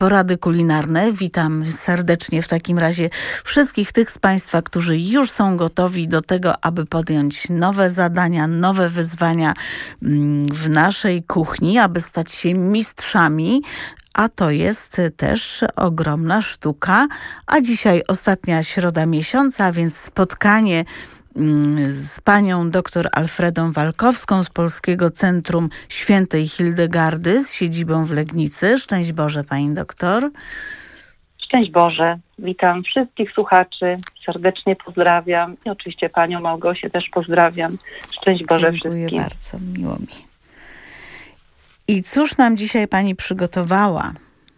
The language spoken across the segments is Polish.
Porady kulinarne. Witam serdecznie w takim razie wszystkich tych z Państwa, którzy już są gotowi do tego, aby podjąć nowe zadania, nowe wyzwania w naszej kuchni, aby stać się mistrzami. A to jest też ogromna sztuka. A dzisiaj ostatnia środa miesiąca, a więc spotkanie z panią dr Alfredą Walkowską z Polskiego Centrum Świętej Hildegardy z siedzibą w Legnicy. Szczęść Boże, pani doktor. Szczęść Boże. Witam wszystkich słuchaczy. Serdecznie pozdrawiam. I oczywiście panią Małgosię też pozdrawiam. Szczęść Boże wszystkim. Dziękuję bardzo, miło mi. I cóż nam dzisiaj pani przygotowała?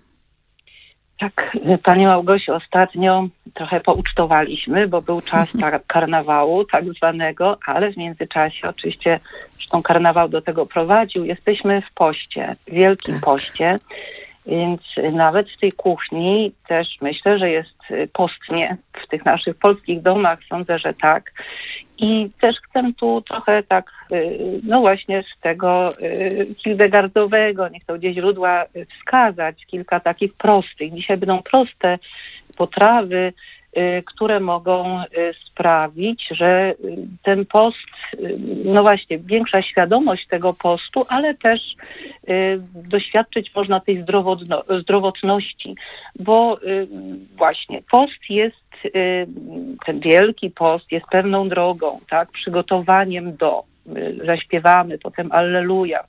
Tak, pani Małgosiu, ostatnio trochę poucztowaliśmy, bo był czas karnawału tak zwanego, ale w międzyczasie oczywiście, zresztą karnawał do tego prowadził, jesteśmy w poście, w Wielkim Poście, więc nawet w tej kuchni też myślę, że jest postnie w tych naszych polskich domach, sądzę, że tak. I też chcę tu trochę tak, no właśnie z tego hildegardowego, nie chcę gdzieś źródła wskazać, kilka takich prostych. Dzisiaj będą proste potrawy, które mogą sprawić, że ten post, no właśnie, większa świadomość tego postu, ale też doświadczyć można tej zdrowotności, bo właśnie post jest, ten Wielki Post jest pewną drogą, tak, przygotowaniem do. Zaśpiewamy, potem Alleluja,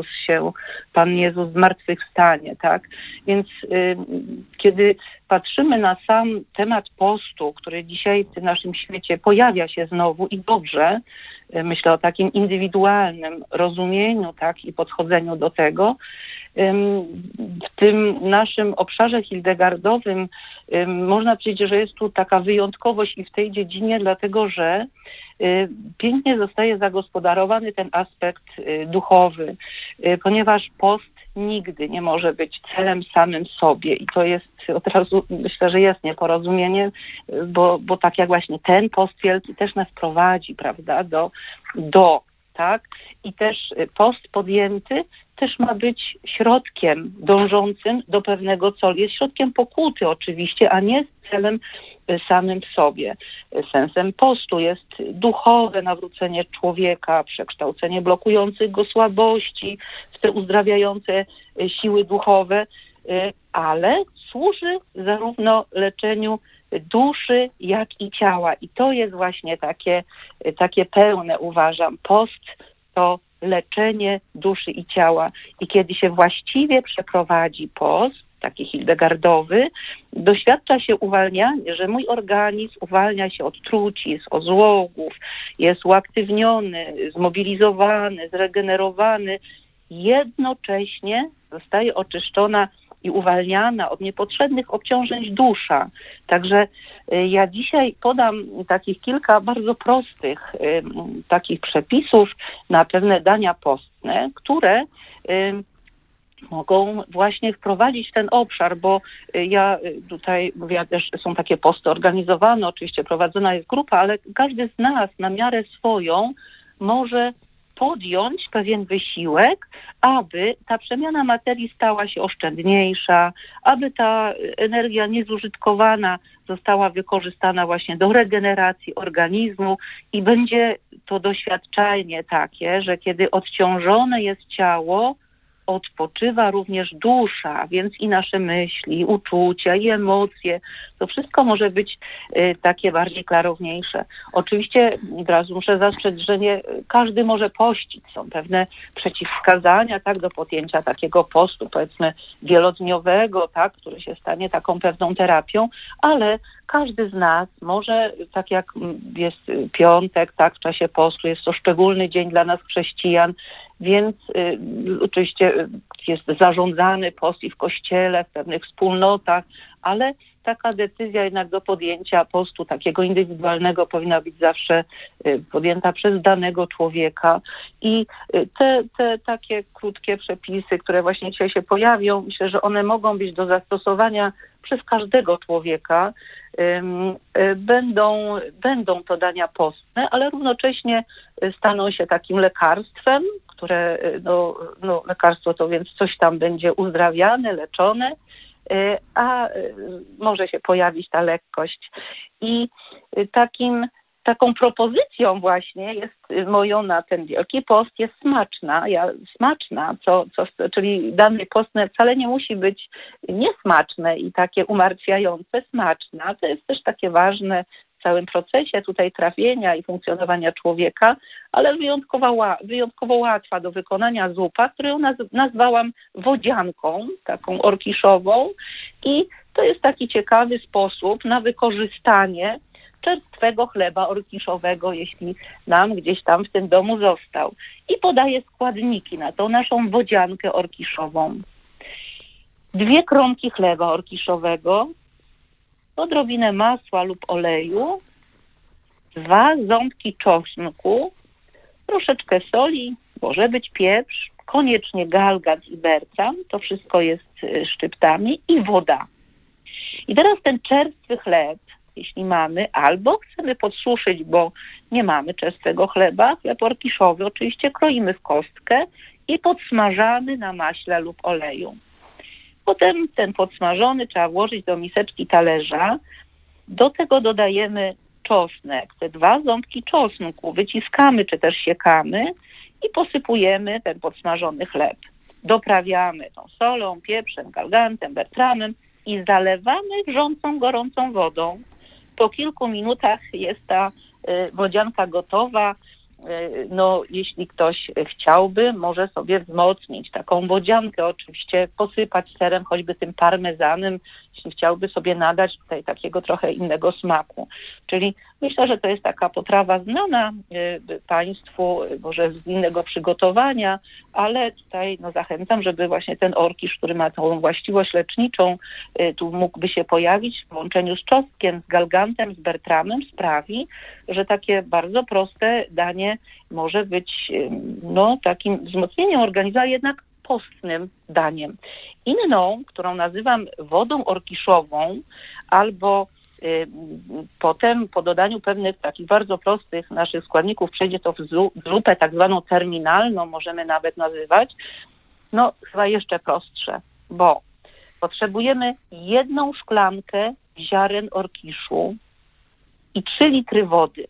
Pan Jezus zmartwychwstanie, tak? Więc kiedy patrzymy na sam temat postu, który dzisiaj w tym naszym świecie pojawia się znowu i dobrze, myślę o takim indywidualnym rozumieniu, tak, i podchodzeniu do tego, w tym naszym obszarze hildegardowym można powiedzieć, że jest tu taka wyjątkowość i w tej dziedzinie, dlatego że pięknie zostaje zagospodarowany ten aspekt duchowy, ponieważ post nigdy nie może być celem samym sobie i to jest od razu, myślę, że jest nieporozumienie, bo tak jak właśnie ten post wielki też nas prowadzi, prawda, tak? I też post podjęty też ma być środkiem dążącym do pewnego celu. Jest środkiem pokuty oczywiście, a nie celem samym w sobie. Sensem postu jest duchowe nawrócenie człowieka, przekształcenie blokujących go słabości w te uzdrawiające siły duchowe, ale służy zarówno leczeniu duszy, jak i ciała. I to jest właśnie takie pełne, uważam. Post to leczenie duszy i ciała. I kiedy się właściwie przeprowadzi post, taki hildegardowy, doświadcza się uwalniania, że mój organizm uwalnia się od trucizn, od złogów, jest uaktywniony, zmobilizowany, zregenerowany. Jednocześnie zostaje oczyszczona i uwalniana od niepotrzebnych obciążeń dusza. Także ja dzisiaj podam takich kilka bardzo prostych takich przepisów na pewne dania postne, które mogą właśnie wprowadzić ten obszar, bo ja tutaj mówię, też są takie posty organizowane, oczywiście prowadzona jest grupa, ale każdy z nas na miarę swoją może podjąć pewien wysiłek, aby ta przemiana materii stała się oszczędniejsza, aby ta energia niezużytkowana została wykorzystana właśnie do regeneracji organizmu i będzie to doświadczenie takie, że kiedy odciążone jest ciało, odpoczywa również dusza, więc i nasze myśli, uczucia i emocje, to wszystko może być takie bardziej klarowniejsze. Oczywiście od razu muszę zastrzec, że nie każdy może pościć. Są pewne przeciwwskazania, tak, do podjęcia takiego postu, powiedzmy wielodniowego, tak, który się stanie taką pewną terapią, ale każdy z nas może, tak jak jest piątek, tak, w czasie postu, jest to szczególny dzień dla nas chrześcijan, więc oczywiście jest zarządzany post i w kościele, w pewnych wspólnotach, ale taka decyzja jednak do podjęcia postu takiego indywidualnego powinna być zawsze podjęta przez danego człowieka. I te takie krótkie przepisy, które właśnie dzisiaj się pojawią, myślę, że one mogą być do zastosowania przez każdego człowieka. Będą to dania postne, ale równocześnie staną się takim lekarstwem, które, lekarstwo to więc coś tam będzie uzdrawiane, leczone, a może się pojawić ta lekkość. I taką propozycją właśnie jest moją na ten Wielki Post jest smaczna, czyli dane postne wcale nie musi być niesmaczne i takie umartwiające, smaczna. To jest też takie ważne w całym procesie tutaj trawienia i funkcjonowania człowieka, ale wyjątkowo łatwa do wykonania zupa, którą nazwałam wodzianką, taką orkiszową, i to jest taki ciekawy sposób na wykorzystanie czerstwego chleba orkiszowego, jeśli nam gdzieś tam w tym domu został. I podaję składniki na tą naszą wodziankę orkiszową. 2 kromki chleba orkiszowego, odrobinę masła lub oleju, 2 ząbki czosnku, troszeczkę soli, może być pieprz, koniecznie galgat i bertram, to wszystko jest szczyptami, i woda. I teraz ten czerstwy chleb, jeśli mamy, albo chcemy podsuszyć, bo nie mamy czerstwego chleba, chleb orkiszowy oczywiście kroimy w kostkę i podsmażamy na maśle lub oleju. Potem ten podsmażony trzeba włożyć do miseczki talerza. Do tego dodajemy czosnek, te 2 ząbki czosnku wyciskamy czy też siekamy i posypujemy ten podsmażony chleb. Doprawiamy tą solą, pieprzem, galgantem, bertramem i zalewamy wrzącą, gorącą wodą. Po kilku minutach jest ta wodzianka gotowa. No, jeśli ktoś chciałby, może sobie wzmocnić taką wodziankę, oczywiście posypać serem, choćby tym parmezanem, jeśli chciałby sobie nadać tutaj takiego trochę innego smaku. Czyli myślę, że to jest taka potrawa znana Państwu, może z innego przygotowania, ale tutaj zachęcam, żeby właśnie ten orkisz, który ma tą właściwość leczniczą, tu mógłby się pojawić w połączeniu z czosnkiem, z galgantem, z bertramem, sprawi, że takie bardzo proste danie może być takim wzmocnieniem organizmu, a jednak postnym daniem. Inną, którą nazywam wodą orkiszową, albo potem po dodaniu pewnych takich bardzo prostych naszych składników przejdzie to w zupę tak zwaną terminalną, możemy nawet nazywać, chyba jeszcze prostsze, bo potrzebujemy 1 szklankę ziaren orkiszu i 3 litry wody.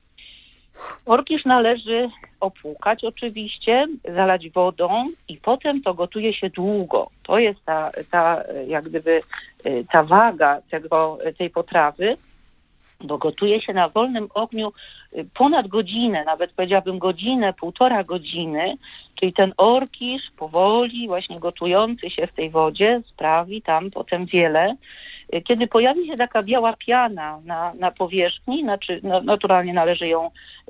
Orkisz należy opłukać oczywiście, zalać wodą i potem to gotuje się długo. To jest ta waga tej potrawy, bo gotuje się na wolnym ogniu ponad godzinę, nawet powiedziałabym godzinę, 1,5 godziny, czyli ten orkisz powoli właśnie gotujący się w tej wodzie sprawi tam potem wiele. Kiedy pojawi się taka biała piana na powierzchni, naturalnie należy ją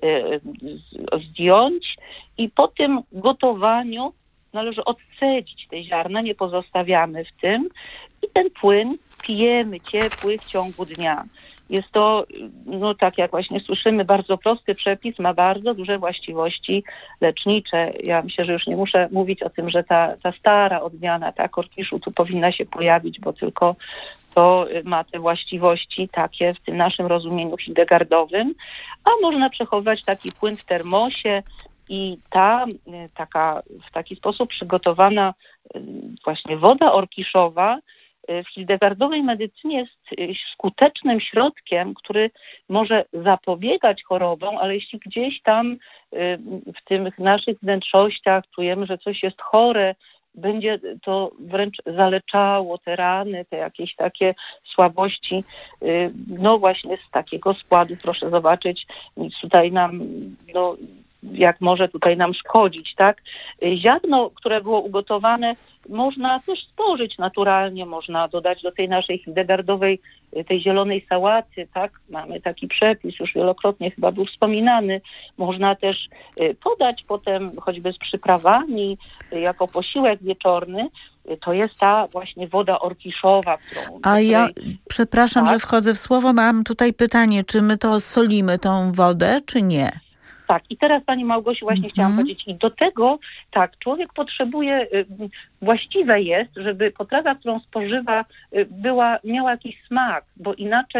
zdjąć i po tym gotowaniu należy odcedzić te ziarna, nie pozostawiamy w tym i ten płyn pijemy ciepły w ciągu dnia. Jest to, tak jak właśnie słyszymy, bardzo prosty przepis, ma bardzo duże właściwości lecznicze. Ja myślę, że już nie muszę mówić o tym, że ta stara odmiana orkiszu tu powinna się pojawić, bo tylko to ma te właściwości takie w tym naszym rozumieniu hildegardowym, a można przechowywać taki płyn w termosie i w taki sposób przygotowana właśnie woda orkiszowa w hildegardowej medycynie jest skutecznym środkiem, który może zapobiegać chorobom, ale jeśli gdzieś tam w tych naszych wnętrzościach czujemy, że coś jest chore, będzie to wręcz zaleczało te rany, te jakieś takie słabości. Właśnie z takiego składu proszę zobaczyć, nic tutaj nam, jak może tutaj nam szkodzić, tak? Ziarno, które było ugotowane, można też spożyć naturalnie, można dodać do tej naszej hildegardowej, tej zielonej sałaty, tak? Mamy taki przepis, już wielokrotnie chyba był wspominany. Można też podać potem choćby z przyprawami jako posiłek wieczorny. To jest ta właśnie woda orkiszowa, którą... Ja przepraszam, że wchodzę w słowo, mam tutaj pytanie, czy my to solimy tą wodę, czy nie? Tak, i teraz Pani Małgosiu właśnie chciałam powiedzieć, i do tego człowiek potrzebuje, właściwe jest, żeby potrawa, którą spożywa, miała jakiś smak, bo inaczej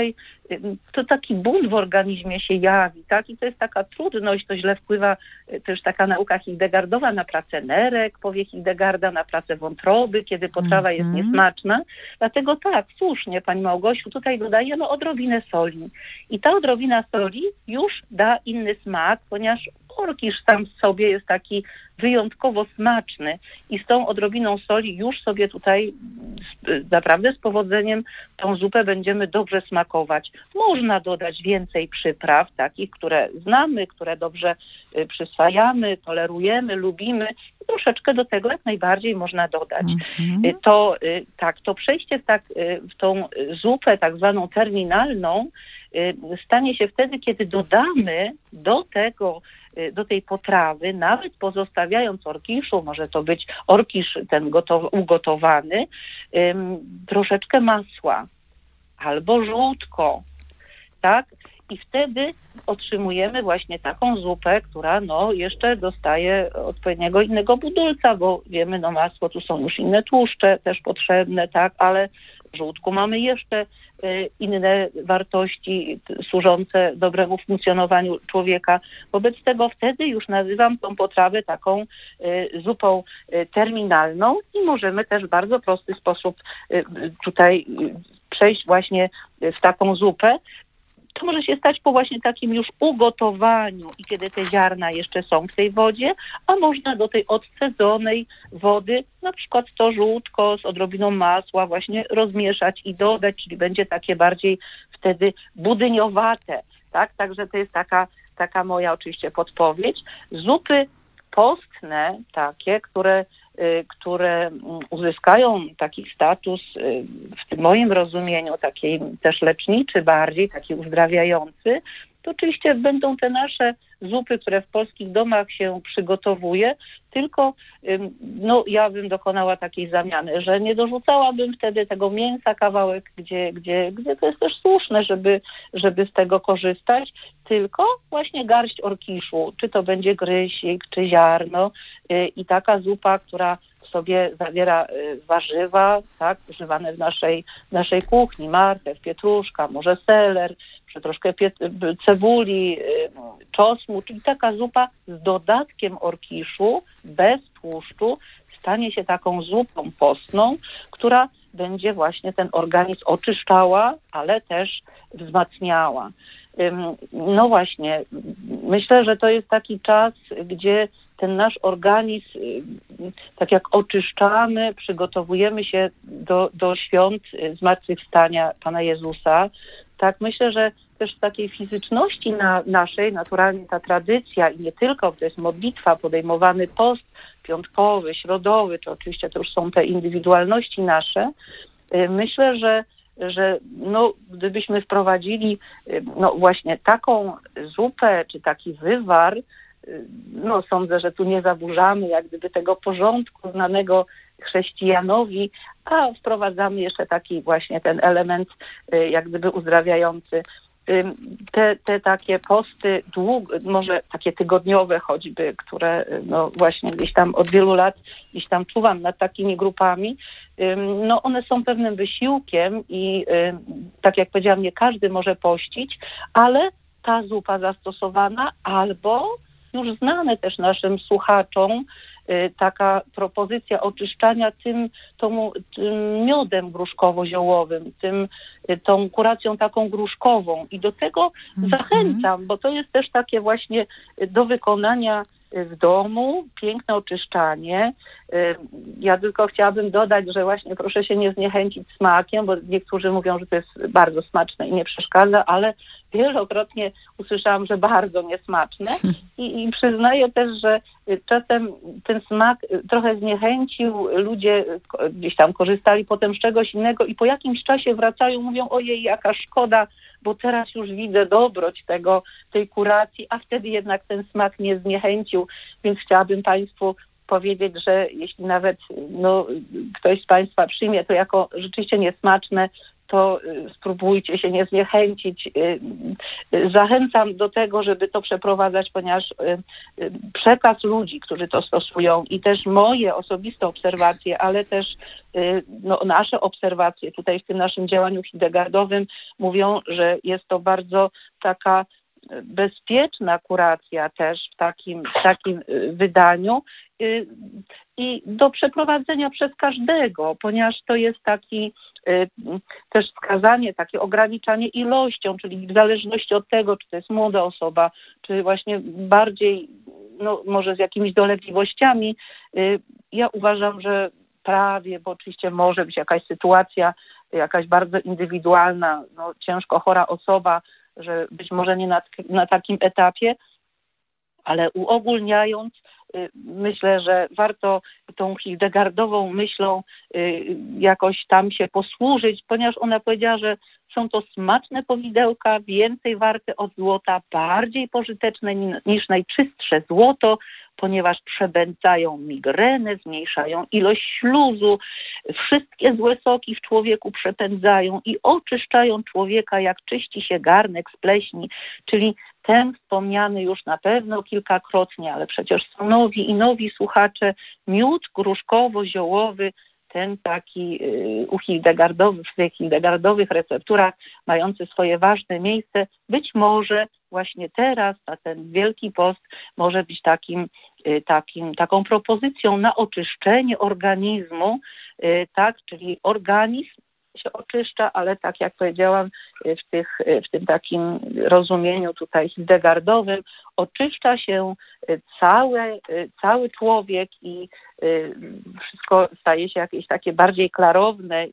to taki ból w organizmie się jawi, tak? I to jest taka trudność, to źle wpływa też taka nauka Hildegardowa na pracę nerek, powie Hildegarda, na pracę wątroby, kiedy potrawa jest niesmaczna. Dlatego tak, słusznie, Pani Małgosiu, tutaj dodajemy odrobinę soli. I ta odrobina soli już da inny smak, ponieważ orkisz sam w sobie jest taki wyjątkowo smaczny i z tą odrobiną soli już sobie tutaj naprawdę z powodzeniem tą zupę będziemy dobrze smakować. Można dodać więcej przypraw, takich, które znamy, które dobrze przyswajamy, tolerujemy, lubimy. I troszeczkę do tego jak najbardziej można dodać. To przejście w tą zupę tak zwaną terminalną stanie się wtedy, kiedy dodamy do tej potrawy, nawet pozostawiając orkiszu, może to być orkisz ten ugotowany, troszeczkę masła albo żółtko, tak? I wtedy otrzymujemy właśnie taką zupę, która jeszcze dostaje odpowiedniego innego budulca, bo wiemy, masło, tu są już inne tłuszcze też potrzebne, tak? Ale w żółtku mamy jeszcze inne wartości służące dobremu funkcjonowaniu człowieka. Wobec tego wtedy już nazywam tą potrawę taką zupą terminalną i możemy też w bardzo prosty sposób tutaj przejść właśnie w taką zupę. To może się stać po właśnie takim już ugotowaniu i kiedy te ziarna jeszcze są w tej wodzie, a można do tej odcedzonej wody na przykład to żółtko z odrobiną masła właśnie rozmieszać i dodać, czyli będzie takie bardziej wtedy budyniowate, tak? Także to jest taka moja oczywiście podpowiedź. Zupy postne takie, które uzyskają taki status w tym moim rozumieniu, taki też leczniczy bardziej, taki uzdrawiający, to oczywiście będą te nasze zupy, które w polskich domach się przygotowuje, tylko ja bym dokonała takiej zamiany, że nie dorzucałabym wtedy tego mięsa kawałek, gdzie to jest też słuszne, żeby z tego korzystać, tylko właśnie garść orkiszu, czy to będzie grysik, czy ziarno i taka zupa, która w sobie zawiera warzywa, tak, używane w naszej kuchni, marchew, pietruszka, może seler, czy troszkę cebuli, czosnku, czyli taka zupa z dodatkiem orkiszu, bez tłuszczu, stanie się taką zupą postną, która będzie właśnie ten organizm oczyszczała, ale też wzmacniała. No właśnie, myślę, że to jest taki czas, gdzie ten nasz organizm, tak jak oczyszczamy, przygotowujemy się do świąt zmartwychwstania Pana Jezusa, tak myślę, że też w takiej fizyczności naszej, naturalnie ta tradycja i nie tylko, to jest modlitwa, podejmowany post piątkowy, środowy, to oczywiście to już są te indywidualności nasze. Myślę, że gdybyśmy wprowadzili właśnie taką zupę, czy taki wywar, sądzę, że tu nie zaburzamy jak gdyby tego porządku znanego chrześcijanowi, a wprowadzamy jeszcze taki właśnie ten element jak gdyby uzdrawiający. Te takie posty może takie tygodniowe choćby, które właśnie gdzieś tam od wielu lat gdzieś tam czuwam nad takimi grupami, one są pewnym wysiłkiem i tak jak powiedziałam, nie każdy może pościć, ale ta zupa zastosowana albo już znane też naszym słuchaczom, taka propozycja oczyszczania tym miodem gruszkowo-ziołowym, tą kuracją taką gruszkową. I do tego zachęcam, bo to jest też takie właśnie do wykonania w domu, piękne oczyszczanie. Ja tylko chciałabym dodać, że właśnie proszę się nie zniechęcić smakiem, bo niektórzy mówią, że to jest bardzo smaczne i nie przeszkadza, ale wielokrotnie usłyszałam, że bardzo niesmaczne i przyznaję też, że czasem ten smak trochę zniechęcił, ludzie gdzieś tam korzystali potem z czegoś innego i po jakimś czasie wracają, mówią, ojej, jaka szkoda, bo teraz już widzę dobroć tej kuracji, a wtedy jednak ten smak nie zniechęcił, więc chciałabym Państwu powiedzieć, że jeśli nawet ktoś z Państwa przyjmie to jako rzeczywiście niesmaczne, to spróbujcie się nie zniechęcić. Zachęcam do tego, żeby to przeprowadzać, ponieważ przekaz ludzi, którzy to stosują i też moje osobiste obserwacje, ale też nasze obserwacje tutaj w tym naszym działaniu hildegardowym mówią, że jest to bardzo taka bezpieczna kuracja też w takim wydaniu i do przeprowadzenia przez każdego, ponieważ to jest taki też wskazanie, takie ograniczanie ilością, czyli w zależności od tego, czy to jest młoda osoba, czy właśnie bardziej, może z jakimiś dolegliwościami. Ja uważam, że prawie, bo oczywiście może być jakaś sytuacja, jakaś bardzo indywidualna, ciężko chora osoba, że być może nie na takim etapie, ale uogólniając, myślę, że warto tą hildegardową myślą jakoś tam się posłużyć, ponieważ ona powiedziała, że są to smaczne powidełka, więcej warte od złota, bardziej pożyteczne niż najczystsze złoto, ponieważ przebędzają migrenę, zmniejszają ilość śluzu, wszystkie złe soki w człowieku przepędzają i oczyszczają człowieka, jak czyści się garnek z pleśni, czyli ten wspomniany już na pewno kilkakrotnie, ale przecież są nowi słuchacze, miód gruszkowo-ziołowy, ten taki w tych hildegardowych recepturach mający swoje ważne miejsce, być może właśnie teraz, na ten Wielki Post, może być taką propozycją na oczyszczenie organizmu, tak, czyli organizm się oczyszcza, ale tak jak powiedziałam, w tym takim rozumieniu tutaj hildegardowym oczyszcza się cały człowiek i wszystko staje się jakieś takie bardziej klarowne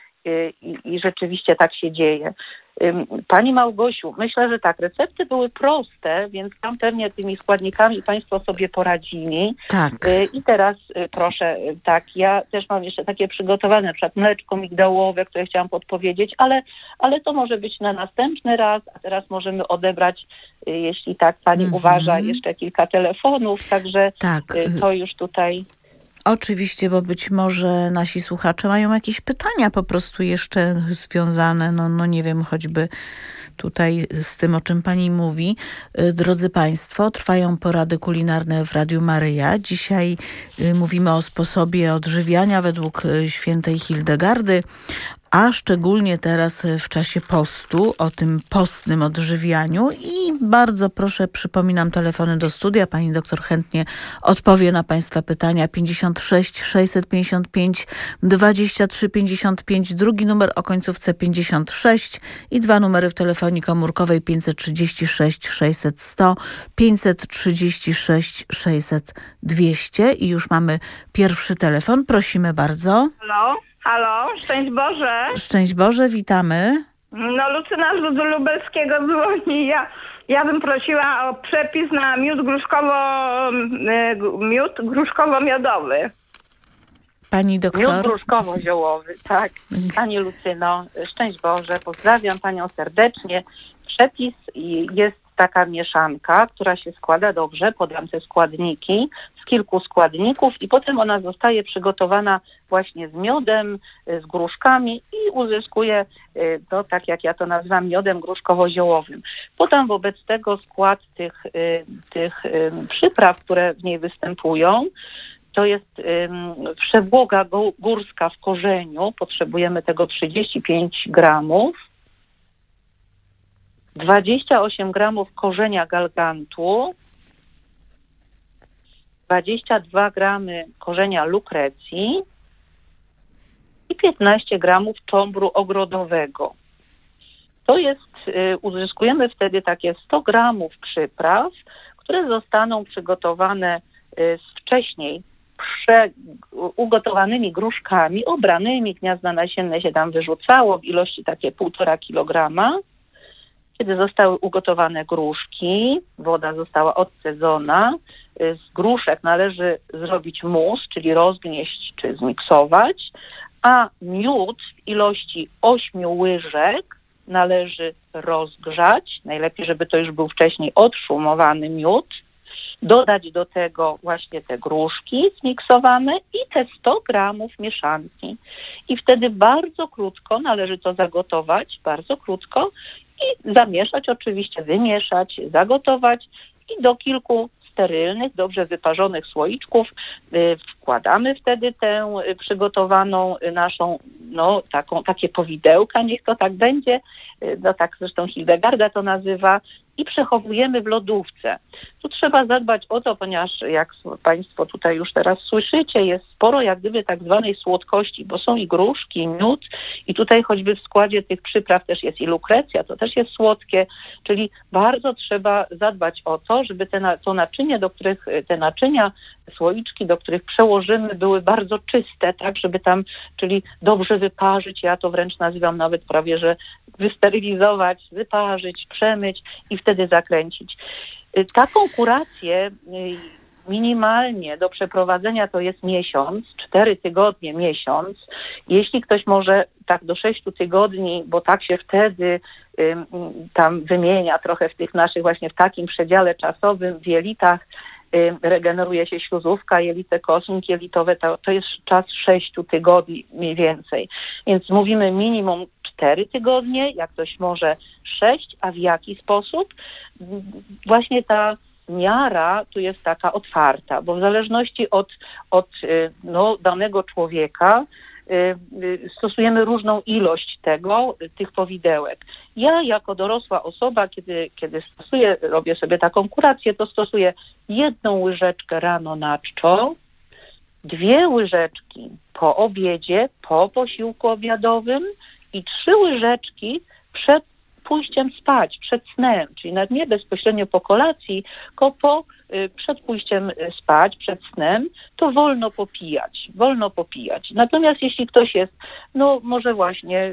i rzeczywiście tak się dzieje. Pani Małgosiu, myślę, że tak, recepty były proste, więc tam pewnie tymi składnikami Państwo sobie poradzili. Tak. I teraz proszę, tak, ja też mam jeszcze takie przygotowane, na przykład mleczko migdałowe, które chciałam podpowiedzieć, ale to może być na następny raz, a teraz możemy odebrać, jeśli tak Pani uważa, jeszcze kilka telefonów, także tak. To już tutaj... Oczywiście, bo być może nasi słuchacze mają jakieś pytania po prostu jeszcze związane, nie wiem, choćby tutaj z tym, o czym pani mówi. Drodzy Państwo, trwają porady kulinarne w Radiu Maryja. Dzisiaj mówimy o sposobie odżywiania według świętej Hildegardy, a szczególnie teraz w czasie postu, o tym postnym odżywianiu. I bardzo proszę, przypominam telefony do studia. Pani doktor chętnie odpowie na Państwa pytania. 56 655 23 55, drugi numer o końcówce 56 i dwa numery w telefonii komórkowej 536 600 100, 536 600 200. I już mamy pierwszy telefon. Prosimy bardzo. Halo, szczęść Boże. Szczęść Boże, witamy. Lucyna z Lubelskiego dzwoni. Ja bym prosiła o przepis na miód gruszkowo-miodowy. Pani doktor. Miód gruszkowo-ziołowy, tak. Pani Lucyno, szczęść Boże, pozdrawiam Panią serdecznie. Przepis jest taka mieszanka, która się składa dobrze, podam te składniki, z kilku składników i potem ona zostaje przygotowana właśnie z miodem, z gruszkami i uzyskuje to, tak jak ja to nazywam, miodem gruszkowo-ziołowym. Podam wobec tego skład tych przypraw, które w niej występują. To jest przebłoga górska w korzeniu, potrzebujemy tego 35 gramów. 28 gramów korzenia galgantu, 22 gramy korzenia lukrecji i 15 gramów czombru ogrodowego. To jest, uzyskujemy wtedy takie 100 gramów przypraw, które zostaną przygotowane z wcześniej ugotowanymi gruszkami, obranymi, gniazda nasienne się tam wyrzucało w ilości takie 1,5 kilograma. Kiedy zostały ugotowane gruszki, woda została odcedzona, z gruszek należy zrobić mus, czyli rozgnieść czy zmiksować, a miód w ilości 8 łyżek należy rozgrzać. Najlepiej, żeby to już był wcześniej odszumowany miód. dodać do tego właśnie te gruszki zmiksowane i te 100 gramów mieszanki. I wtedy bardzo krótko należy to zagotować, bardzo krótko i zamieszać, oczywiście wymieszać, zagotować i do kilku sterylnych, dobrze wyparzonych słoiczków wkładamy wtedy tę przygotowaną naszą, takie powidełka, niech to tak będzie, tak zresztą Hildegarda to nazywa, i przechowujemy w lodówce. Tu trzeba zadbać o to, ponieważ jak Państwo tutaj już teraz słyszycie, jest sporo jak gdyby tak zwanej słodkości, bo są i gruszki, i miód, i tutaj choćby w składzie tych przypraw też jest i lukrecja, to też jest słodkie, czyli bardzo trzeba zadbać o to, żeby to naczynie, te naczynia, słoiczki, do których przełożymy, były bardzo czyste, tak, żeby tam, czyli dobrze wyparzyć, ja to wręcz nazywam nawet prawie, że wysterylizować, wyparzyć, przemyć i wtedy zakręcić. Taką kurację minimalnie do przeprowadzenia to jest miesiąc, 4 tygodnie, miesiąc. Jeśli ktoś może tak do 6 tygodni, bo tak się wtedy tam wymienia trochę w tych naszych właśnie w takim przedziale czasowym w jelitach, regeneruje się śluzówka, jelite kosmik jelitowe, to jest czas 6 tygodni mniej więcej. Więc mówimy minimum 4 tygodnie, jak ktoś może 6, a w jaki sposób? Właśnie ta miara tu jest taka otwarta, bo w zależności od danego człowieka stosujemy różną ilość tych powidełek. Ja jako dorosła osoba, kiedy robię sobie taką kurację, to stosuję 1 łyżeczkę rano na czczo, 2 łyżeczki po obiedzie, po posiłku obiadowym i 3 łyżeczki przed pójściem spać, przed snem, czyli nawet nie bezpośrednio po kolacji, tylko przed pójściem spać, przed snem, to wolno popijać. Natomiast jeśli ktoś jest, może właśnie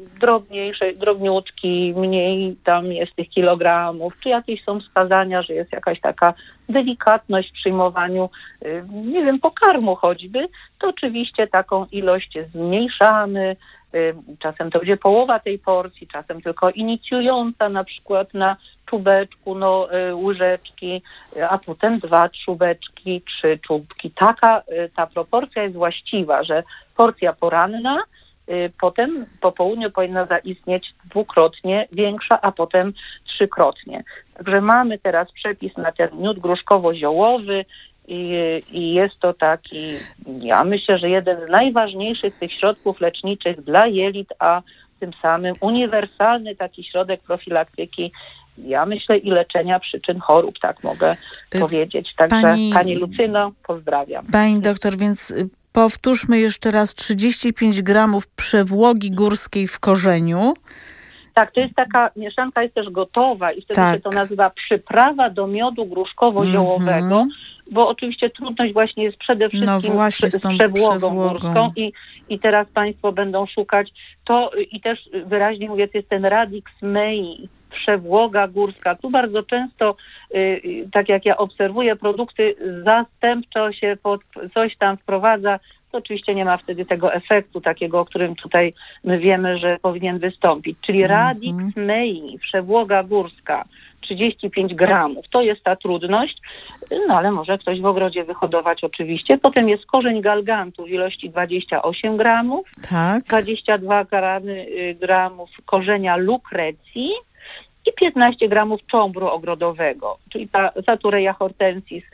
drobniutki, mniej tam jest tych kilogramów, czy jakieś są wskazania, że jest jakaś taka delikatność w przyjmowaniu, pokarmu choćby, to oczywiście taką ilość zmniejszamy. Czasem to będzie połowa tej porcji, czasem tylko inicjująca, na przykład na czubeczku, łyżeczki, a potem 2 czubeczki, 3 czubki. Ta proporcja jest właściwa, że porcja poranna, potem po południu powinna zaistnieć 2-krotnie większa, a potem 3-krotnie. Także mamy teraz przepis na ten miód gruszkowo-ziołowy, i jest to taki, ja myślę, że jeden z najważniejszych tych środków leczniczych dla jelit, a tym samym uniwersalny taki środek profilaktyki, ja myślę, i leczenia przyczyn chorób, tak mogę powiedzieć. Także Pani Lucyno, pozdrawiam. Pani doktor, więc powtórzmy jeszcze raz: 35 gramów przewłogi górskiej w korzeniu. Tak, to jest taka mieszanka, jest też gotowa i wtedy się to nazywa przyprawa do miodu gruszkowo-ziołowego, bo oczywiście trudność właśnie jest przede wszystkim z przewłogą górską i teraz Państwo będą szukać to i też wyraźnie mówię, to jest ten radix mei, przewłoga górska. Tu bardzo często, tak jak ja obserwuję, produkty zastępczo się coś tam wprowadza, to oczywiście nie ma wtedy tego efektu takiego, o którym tutaj my wiemy, że powinien wystąpić. Czyli radix mei, przewłoga górska, 35 gramów. To jest ta trudność, ale może ktoś w ogrodzie wyhodować oczywiście. Potem jest korzeń galgantu w ilości 28 gramów, 22 gramów korzenia lukrecji i 15 gramów cząbru ogrodowego, czyli ta Satureia hortensis.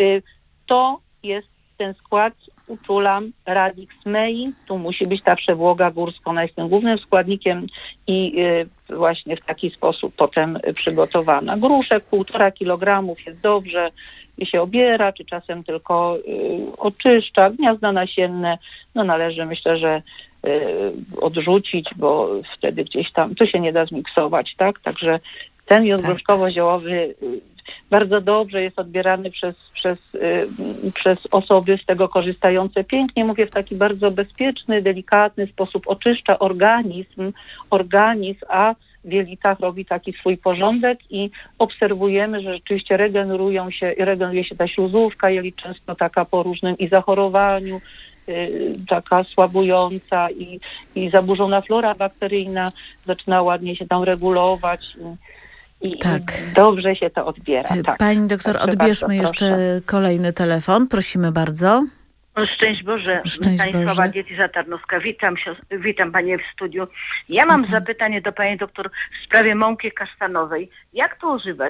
To jest ten skład, uczulam, radix mei, tu musi być ta przewłoga górska, ona jest tym głównym składnikiem i właśnie w taki sposób potem przygotowana. Gruszek 1,5 kilogramów jest dobrze, się obiera, czy czasem tylko oczyszcza. Gniazda nasienne, należy, myślę, że odrzucić, bo wtedy gdzieś tam, to się nie da zmiksować, tak? Także ten miód gruszkowo-ziołowy bardzo dobrze jest odbierany przez osoby z tego korzystające. Pięknie, mówię, w taki bardzo bezpieczny, delikatny sposób oczyszcza organizm, a w jelitach robi taki swój porządek i obserwujemy, że rzeczywiście regeneruje się ta śluzówka jelit, często taka po różnym i zachorowaniu, taka słabująca i zaburzona flora bakteryjna zaczyna ładnie się tam regulować. i Tak. dobrze się to odbiera. Tak. Pani doktor, Także odbierzmy bardzo jeszcze proszę. kolejny telefon. Prosimy bardzo. Szczęść Boże, Szczęść Stanisława Boże. Dietiza Tarnowska. Witam Panie w studiu. Ja mam Witam. zapytanie do Pani doktor w sprawie mąki kasztanowej. Jak to używać?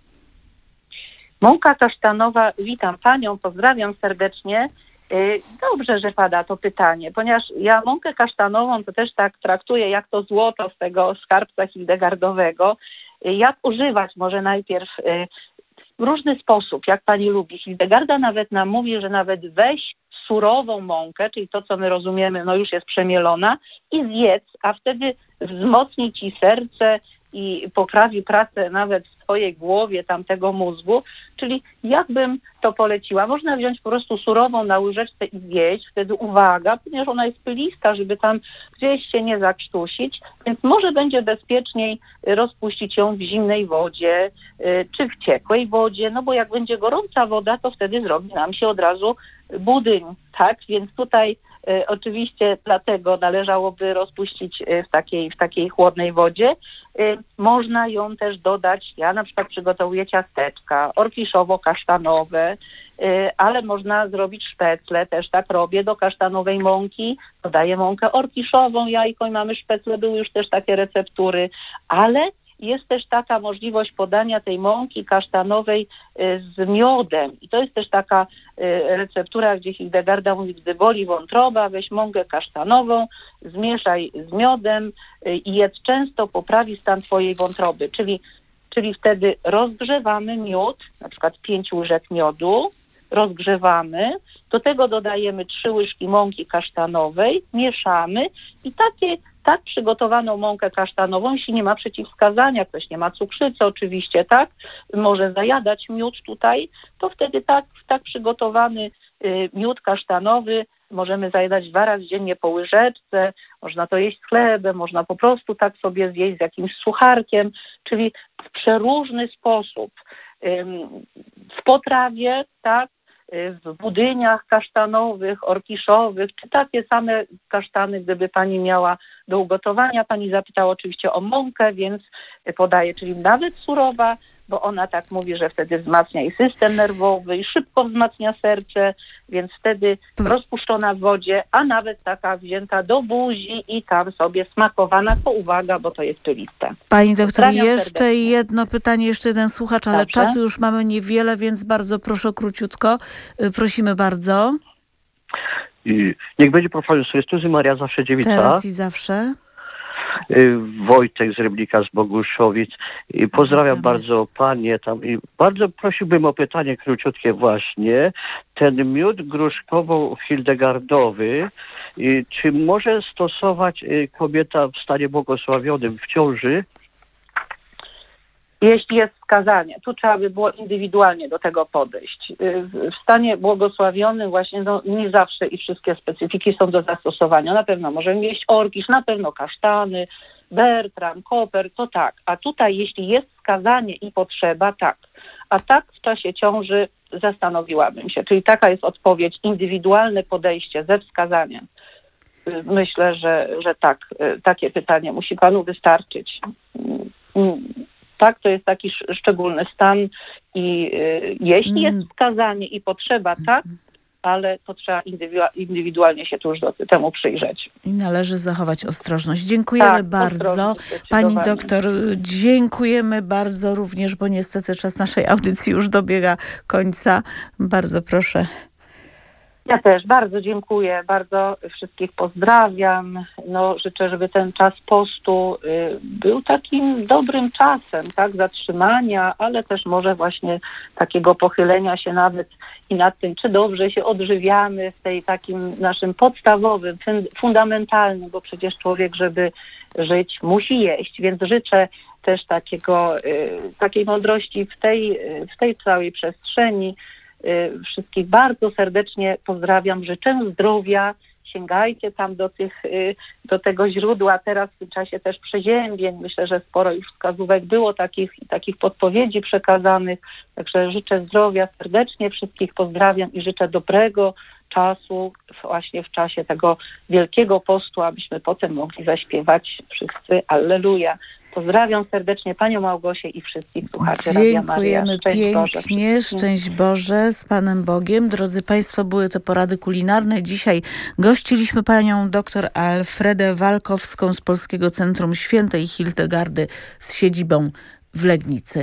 Mąka kasztanowa, witam Panią, pozdrawiam serdecznie. Dobrze, że pada to pytanie, ponieważ ja mąkę kasztanową to też tak traktuję jak to złoto z tego skarbca hildegardowego. Jak używać? Może najpierw w różny sposób, jak Pani lubi. Hildegarda nawet nam mówi, że nawet weź surową mąkę, czyli to, co my rozumiemy, no już jest przemielona i zjedz, a wtedy wzmocni Ci serce i poprawi pracę nawet w Twojej głowie, tamtego mózgu. Czyli jakbym to poleciła? Można wziąć po prostu surową na łyżeczce i zjeść. Wtedy uwaga, ponieważ ona jest pylista, żeby tam gdzieś się nie zakrztusić, więc może będzie bezpieczniej rozpuścić ją w zimnej wodzie czy w ciepłej wodzie, no bo jak będzie gorąca woda, to wtedy zrobi nam się od razu budyń, tak? Więc tutaj oczywiście dlatego należałoby rozpuścić w takiej chłodnej wodzie. Można ją też dodać, ja na przykład przygotowuję ciasteczka orkiszowo-kasztanowe, ale można zrobić szpecle, też tak robię, do kasztanowej mąki dodaję mąkę orkiszową, jajko i mamy szpecle, były już też takie receptury, ale jest też taka możliwość podania tej mąki kasztanowej z miodem i to jest też taka receptura, gdzie Hildegarda mówi, gdy boli wątroba, weź mąkę kasztanową, zmieszaj z miodem i jedz często, poprawi stan twojej wątroby, czyli wtedy rozgrzewamy miód, na przykład 5 łyżek miodu, rozgrzewamy, do tego dodajemy 3 łyżki mąki kasztanowej, mieszamy i tak przygotowaną mąkę kasztanową, jeśli nie ma przeciwwskazania, ktoś nie ma cukrzycy oczywiście, tak, może zajadać miód tutaj, to wtedy tak przygotowany miód kasztanowy możemy zajadać 2 razy dziennie po łyżeczce, można to jeść z chlebem, można po prostu tak sobie zjeść z jakimś sucharkiem, czyli w przeróżny sposób. W potrawie, tak, w budyniach kasztanowych, orkiszowych, czy takie same kasztany, gdyby Pani miała do ugotowania. Pani zapytała oczywiście o mąkę, więc podaję, czyli nawet surowa, bo ona tak mówi, że wtedy wzmacnia i system nerwowy, i szybko wzmacnia serce, więc wtedy rozpuszczona w wodzie, a nawet taka wzięta do buzi i tam sobie smakowana, to uwaga, bo to jest pyliste. Pani doktor, Pozdrawiam jeszcze serdecznie. jedno pytanie, jeszcze jeden słuchacz, ale Dobrze. czasu już mamy niewiele, więc bardzo proszę króciutko. Prosimy bardzo. Niech będzie profesor Chrystus i Maria zawsze dziewica. Teraz i zawsze. Wojtek z Rybnika z Boguszowic. I pozdrawiam Witamy. bardzo panie tam i bardzo prosiłbym o pytanie króciutkie właśnie. Ten miód gruszkowo-hildegardowy, czy może stosować kobieta w stanie błogosławionym w ciąży? Jeśli jest wskazanie, tu trzeba by było indywidualnie do tego podejść. W stanie błogosławionym właśnie nie zawsze i wszystkie specyfiki są do zastosowania. Na pewno możemy jeść orkisz, na pewno kasztany, bertram, koper, to tak. A tutaj jeśli jest wskazanie i potrzeba, tak. A tak w czasie ciąży zastanowiłabym się. Czyli taka jest odpowiedź, indywidualne podejście ze wskazaniem. Myślę, że tak, takie pytanie musi Panu wystarczyć. Tak, to jest taki szczególny stan i jeśli jest wskazanie i potrzeba, tak, ale to trzeba indywidualnie się tu już temu przyjrzeć. I należy zachować ostrożność. Dziękujemy Tak, bardzo. ostrożność, Pani zdecydowanie. doktor, dziękujemy bardzo również, bo niestety czas naszej audycji już dobiega końca. Bardzo proszę. Ja też bardzo dziękuję, bardzo wszystkich pozdrawiam. No, życzę, żeby ten czas postu był takim dobrym czasem, tak, zatrzymania, ale też może właśnie takiego pochylenia się nawet i nad tym, czy dobrze się odżywiamy w tej takim naszym podstawowym, fundamentalnym, bo przecież człowiek, żeby żyć, musi jeść, więc życzę też takiej mądrości w tej całej przestrzeni. Wszystkich bardzo serdecznie pozdrawiam, życzę zdrowia, sięgajcie tam do tego źródła, teraz w tym czasie też przeziębień, myślę, że sporo już wskazówek było takich podpowiedzi przekazanych, także życzę zdrowia serdecznie, wszystkich pozdrawiam i życzę dobrego czasu właśnie w czasie tego Wielkiego Postu, abyśmy potem mogli zaśpiewać wszyscy Alleluja. Pozdrawiam serdecznie Panią Małgosię i wszystkich słuchaczy Radia Maryja. Dziękujemy pięknie, szczęść Boże, z Panem Bogiem. Drodzy Państwo, były to porady kulinarne. Dzisiaj gościliśmy Panią dr Alfredę Walkowską z Polskiego Centrum Świętej Hildegardy z siedzibą w Legnicy.